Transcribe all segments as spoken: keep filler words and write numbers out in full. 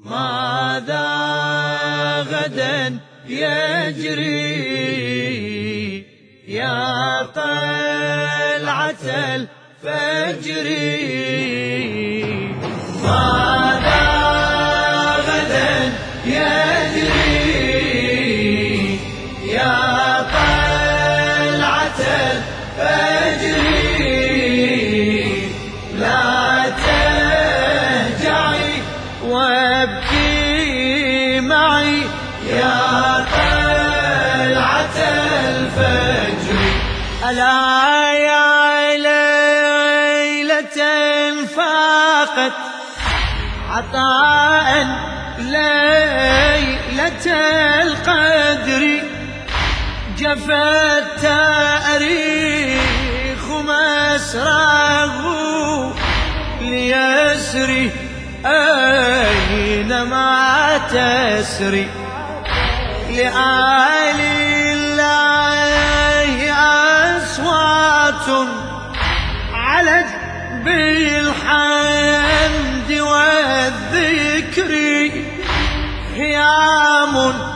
ماذا غدا يجري يا طلعة الفجر؟ ماذا غدا يجري يا طلعة الفجر؟ لا تهجعي وابكي معي يا طلعة الفجر. ألا يا ليلة فاقت عطاء ليلة القدر، جفت تاريخ مسراه ليسري أينما تسري. لآل الله أصوات علت بالحمد والذكر، خيام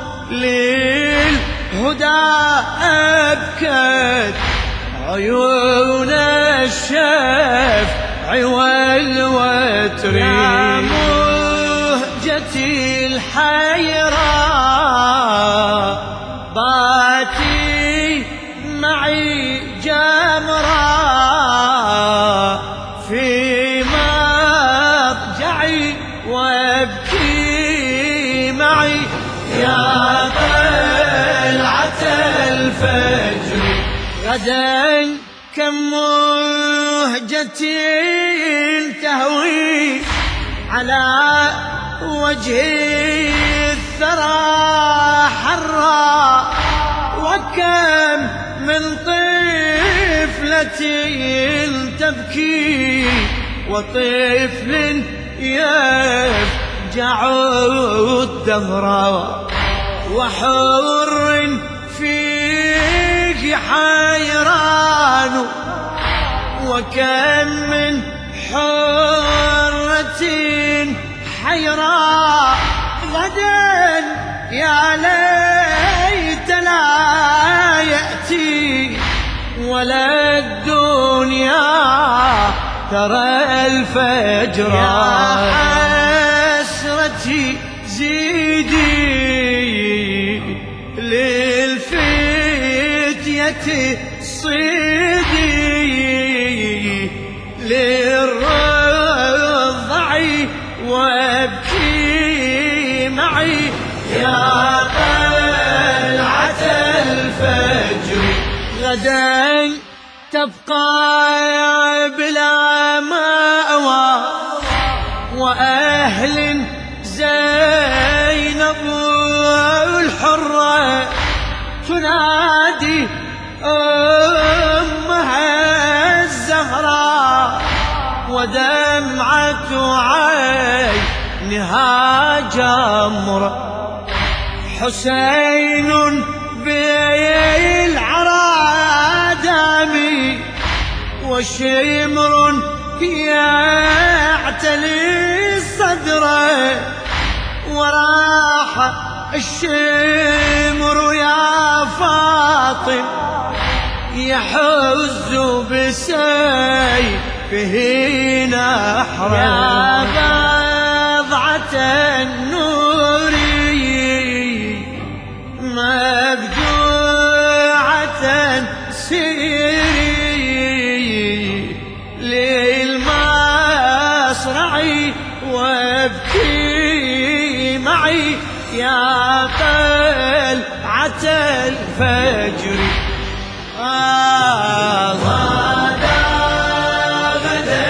للهدى أبكت عيون الشفع والوتر. يا مهجتي الحيراء باتي معي جمراء في مضجعي وابكي معي يا طلعة الفجر. غدا كم مهجة تهوي على وجه الثرى حرا، وكم من طفلة تبكي وطفل يفجع الدهر، وحر فيك حيران، وكم من حرة حيراء. غدا يا ليت لا يأتي ولا الدنيا ترى الفجر. يا حسرتي زيدي للفتية صيدي، للرضع وابكي معي يا طلعة الفجر. غدا تبقى بلا مأوى وأهل زينب الحرة، تنادي أمها الزهراء ودمعة عينها جمرة. حسين بالعرادامي وشمر يعتلي صدره، وراح الشمر يا فاطم يحز بسيفه نحره. يا بضعة النور مبجوعة سيري للمصرع وابكي معي يا طلعة الفجر. آه غدا غدا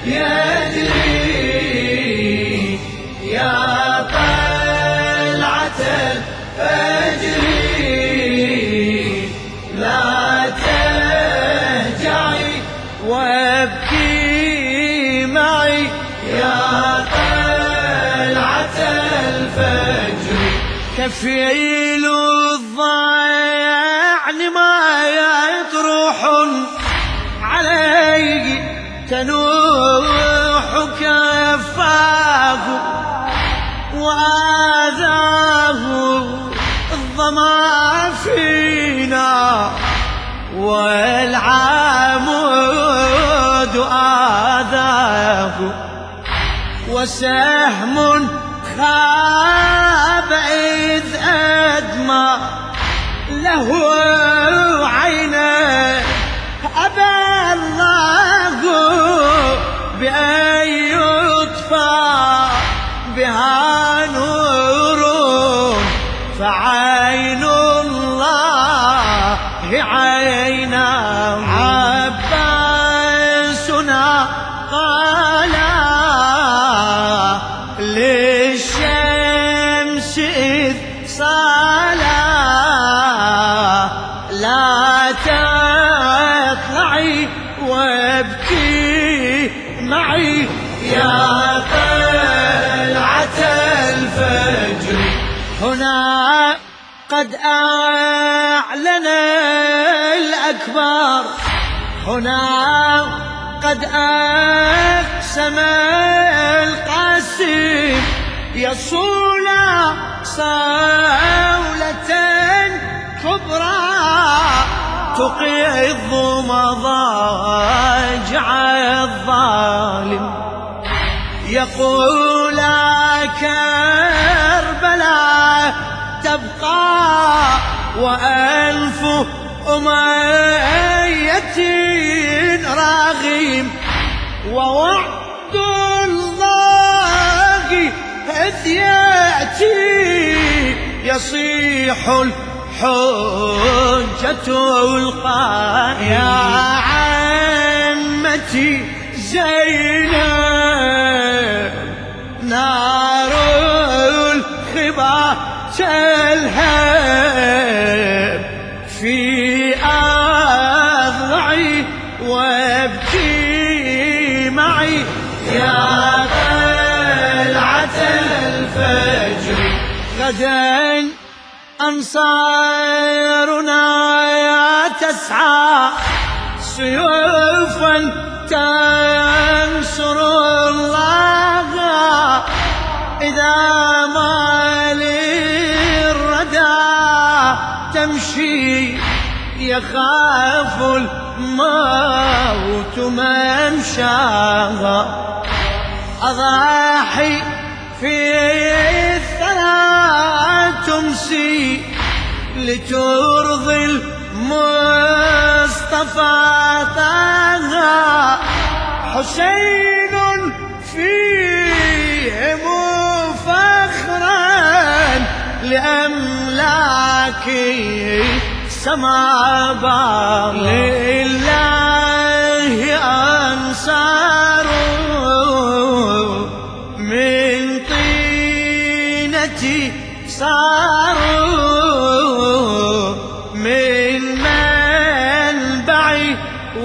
يجري يا طلعة الفجر، لا تهجعي وابكي معي يا طلعة الفجر. كفيل الضيعن ما يطرح علي، تنوح كفاه وآذاه الظما فينا والعمود آذاه وسهم خاب إذ أدمى له عينه أبى الله بأن يطفى بها نور فعين الله عينا عباسنا قال للشمس إذ صالا لا تطلعي وابكي معي يا طلعة الفجر هنا قد أعلن الأكبر هنا قد أقسم القاسم يصول صولة كبرى تقيض مضاجع الظالم يقول كربلاء تبقى وألف أمية راغم ووعد الله إذ يأتي يصيح الحجة القائم يا عمتي زينب نار الخبا تلهب في أضلعي وابكي معي يا طلعة الفجر غدا أنصارنا تسعى سيوفا تنصر الله إذا ما للردى تمشي يخاف الموت ممشاها أضاحي في الثرى تمسي لترضي المصطفى طه حسين فيهم فخرا لأملاكي سما بار لله أنصار من طينتي صاروا من منبعي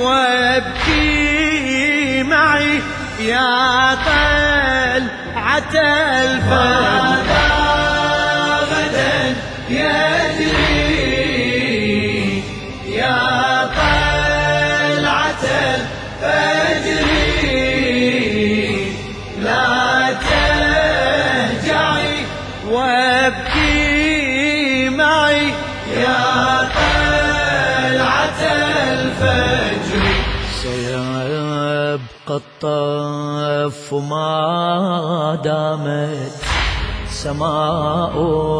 وابكي معي يا طلعة الفجر غدا يجري يا طلعة الفجر لا تهجعي وابكي معي يا طلعة الفجر سيبقى الطف ما دامت سماء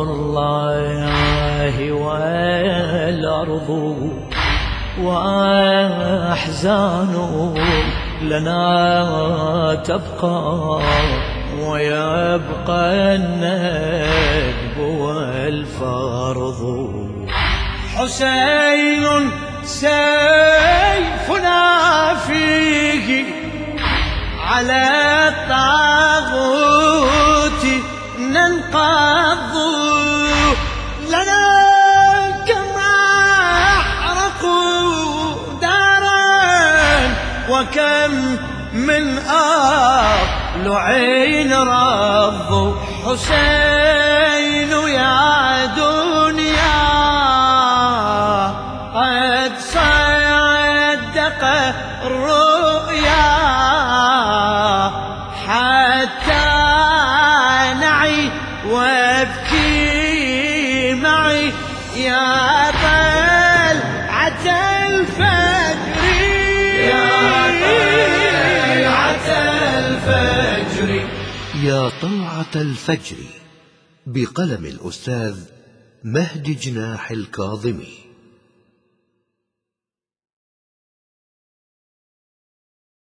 الله والأرض وأحزان لنا تبقى ويبقى الندب والفرض حسين سيفنا فيه على الطاغوت ننقض لنا كما أحرقوا دارا وكم من أضلعين رضوا حسين يا دنيا قد صدق الرؤيا حتى نعي وابكي معي يا طلعة الفجر، يا طلعة الفجر. يا طلعة الفجر بقلم الأستاذ مهدي جناح الكاظمي.